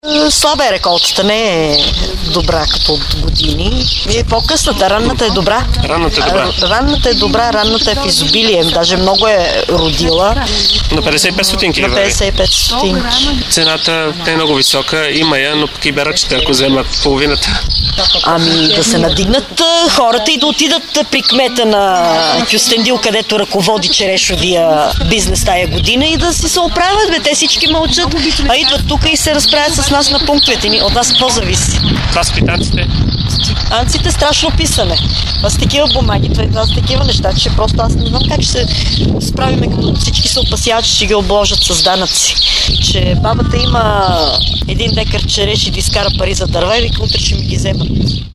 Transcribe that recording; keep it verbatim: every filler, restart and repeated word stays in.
Слаба е реколтата, не е добра като от години. Е по-късната, ранната е добра. Ранната е добра. Ранната е добра, ранната е в изобилие, даже много е родила. На петдесет и пет стотинки. На петдесет и пет стотинки. Цената не е много висока, има я, но пък и берачите, ако вземат половината. Ами да се надигнат хората и да отидат при кмета на Кюстендил, където ръководи черешовия бизнес тая година и да си се оправят, бе, те всички мълчат, а идват тук и се разправят с нас на пунктовете ни. От нас какво зависи? Това са квитанците? Квитанците страшно писане. Това са такива бумаги, това са такива неща, че просто аз не знам как ще се справиме, като всички се опасяват, че ще ги обложат с данъци. Че бабата има един декар череши да изкара пари за дърва и вика, утре ще ми ги вземат.